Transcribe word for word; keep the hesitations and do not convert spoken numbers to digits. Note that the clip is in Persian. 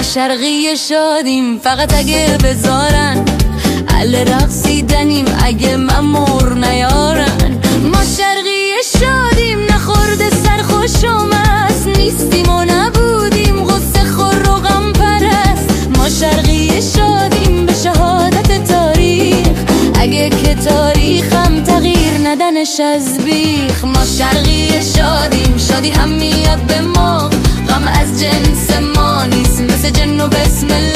شرقی شادیم فقط اگه بذارن، اهل رقصیدنیم اگه ممور نیارن. ما شرقی شادیم نخورده سرخوش و مست، نیستیم و نبودیم غصه خور و غم پرست. ما شرقی شادیم به شهادت تاریخ، اگه که تاریخم تغییر ندنش از بیخ. ما شرقی شادیم، شادی هم میاد به ما، غم از جنس ما نیست مثل جن و بسم الله.